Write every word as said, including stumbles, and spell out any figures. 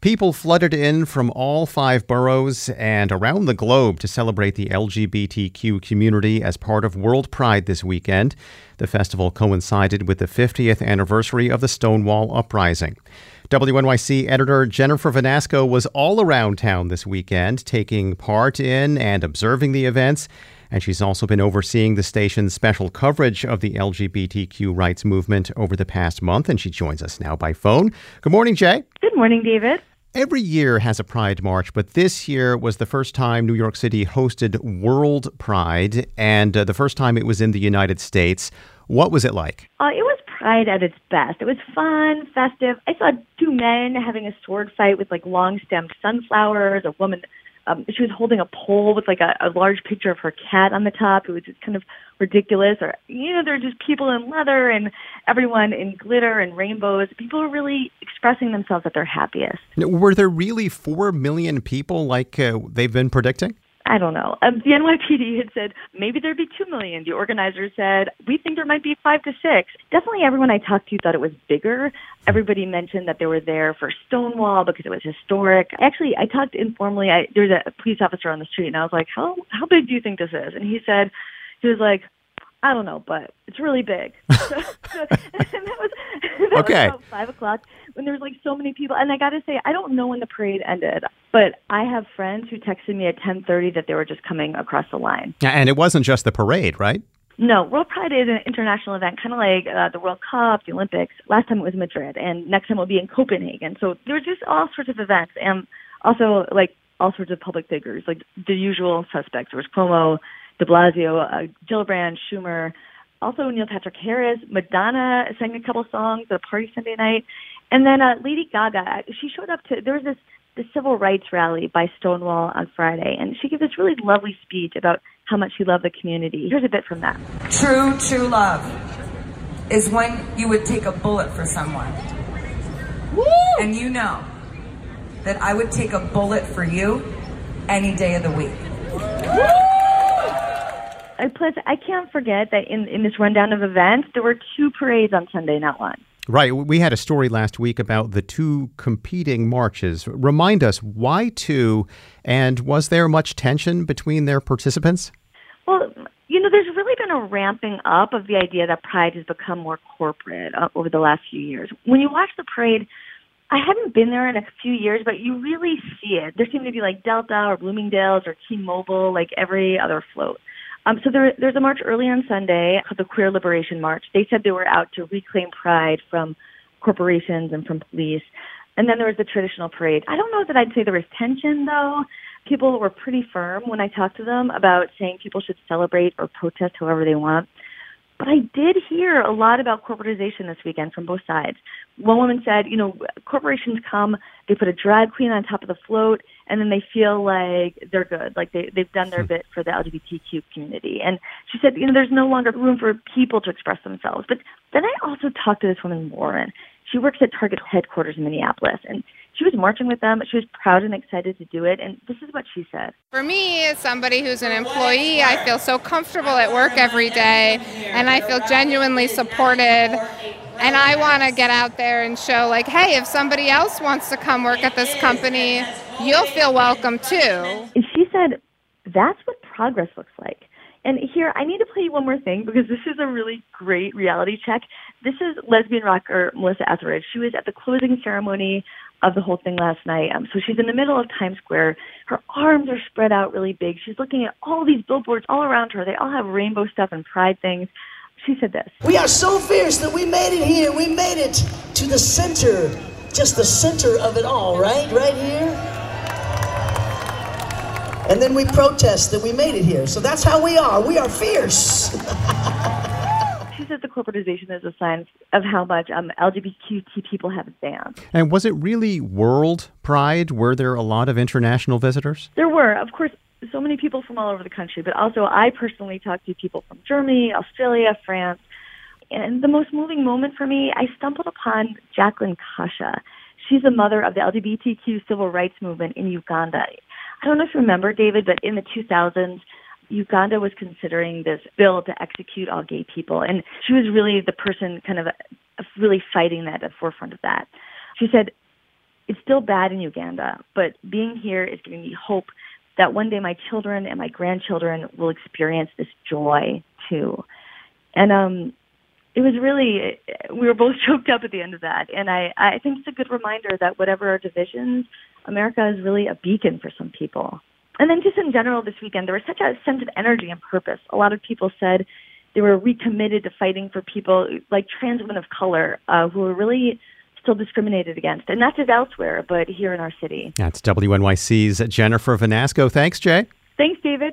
People flooded in from all five boroughs and around the globe to celebrate the L G B T Q community as part of World Pride this weekend. The festival coincided with the fiftieth anniversary of the Stonewall Uprising. W N Y C editor Jennifer Vanasco was all around town this weekend, taking part in and observing the events. And she's also been overseeing the station's special coverage of the L G B T Q rights movement over the past month. And she joins us now by phone. Good morning, Jay. Good morning, David. Every year has a Pride March, but this year was the first time New York City hosted World Pride, and uh, the first time it was in the United States. What was it like? Uh, it was Pride at its best. It was fun, festive. I saw two men having a sword fight with like long-stemmed sunflowers. A woman, um, she was holding a pole with like a, a large picture of her cat on the top. It was just kind of ridiculous. Or, you know, there were just people in leather and everyone in glitter and rainbows. People were really expressing themselves at their happiest. Were there really four million people like uh, they've been predicting? I don't know. Um, the N Y P D had said maybe there'd be two million. The organizers said, we think there might be five to six. Definitely everyone I talked to thought it was bigger. Everybody mentioned that they were there for Stonewall because it was historic. Actually, I talked informally. I, there was a police officer on the street, and I was like, how how big do you think this is? And he said, he was like, I don't know, but it's really big. so, so, and that was, that okay. was about five o'clock when there was like so many people. And I got to say, I don't know when the parade ended, but I have friends who texted me at ten thirty that they were just coming across the line. And it wasn't just the parade, right? No, World Pride is an international event, kind of like uh, the World Cup, the Olympics. Last time it was Madrid, and next time it will be in Copenhagen. So there was just all sorts of events, and also like all sorts of public figures, like the usual suspects. There was Cuomo, de Blasio, uh, Gillibrand, Schumer, also Neil Patrick Harris. Madonna sang a couple songs at a party Sunday night. And then uh, Lady Gaga, she showed up to, there was this, this civil rights rally by Stonewall on Friday, and she gave this really lovely speech about how much she loved the community. Here's a bit from that. True, true love is when you would take a bullet for someone. Woo! And you know that I would take a bullet for you any day of the week. Woo! Plus, I can't forget that in, in this rundown of events, there were two parades on Sunday, not one. Right. We had a story last week about the two competing marches. Remind us, why two, and was there much tension between their participants? Well, you know, there's really been a ramping up of the idea that Pride has become more corporate uh, over the last few years. When you watch the parade, I haven't been there in a few years, but you really see it. There seem to be like Delta or Bloomingdale's or T-Mobile, like every other float. Um, so there, there's a march early on Sunday called the Queer Liberation March. They said they were out to reclaim pride from corporations and from police. And then there was the traditional parade. I don't know that I'd say there was tension, though. People were pretty firm when I talked to them about saying people should celebrate or protest however they want. But I did hear a lot about corporatization this weekend from both sides. One woman said, you know, corporations come, they put a drag queen on top of the float, and then they feel like they're good, like they, they've done their bit for the L G B T Q community. And she said, you know, there's no longer room for people to express themselves. But then I also talked to this woman, Lauren. She works at Target headquarters in Minneapolis, and she was marching with them. She was proud and excited to do it, and this is what she said. For me, as somebody who's an employee, I feel so comfortable at work every day, and I feel genuinely supported. And I want to get out there and show, like, hey, if somebody else wants to come work at this company, you'll feel welcome too. And she said, that's what progress looks like. And here, I need to play you one more thing because this is a really great reality check. This is lesbian rocker Melissa Etheridge. She was at the closing ceremony of the whole thing last night. Um, so she's in the middle of Times Square. Her arms are spread out really big. She's looking at all these billboards all around her. They all have rainbow stuff and pride things. She said this. We are so fierce that we made it here. We made it to the center, just the center of it all, right? Right here. And then we protest that we made it here. So that's how we are. We are fierce. She says the corporatization is a sign of how much um, L G B T Q people have advanced. And was it really World Pride? Were there a lot of international visitors? There were, of course, so many people from all over the country, but also I personally talked to people from Germany, Australia, France. And the most moving moment for me, I stumbled upon Jacqueline Kasha. She's the mother of the L G B T Q civil rights movement in Uganda. I don't know if you remember, David, but in the two thousands, Uganda was considering this bill to execute all gay people. And she was really the person kind of really fighting that at the forefront of that. She said, it's still bad in Uganda, but being here is giving me hope that one day my children and my grandchildren will experience this joy too. And um, it was really, we were both choked up at the end of that. And I, I think it's a good reminder that whatever our divisions, America is really a beacon for some people. And then just in general this weekend, there was such a sense of energy and purpose. A lot of people said they were recommitted to fighting for people like trans women of color uh, who were really still discriminated against. And not just elsewhere, but here in our city. That's W N Y C's Jennifer Vanasco. Thanks, Jay. Thanks, David.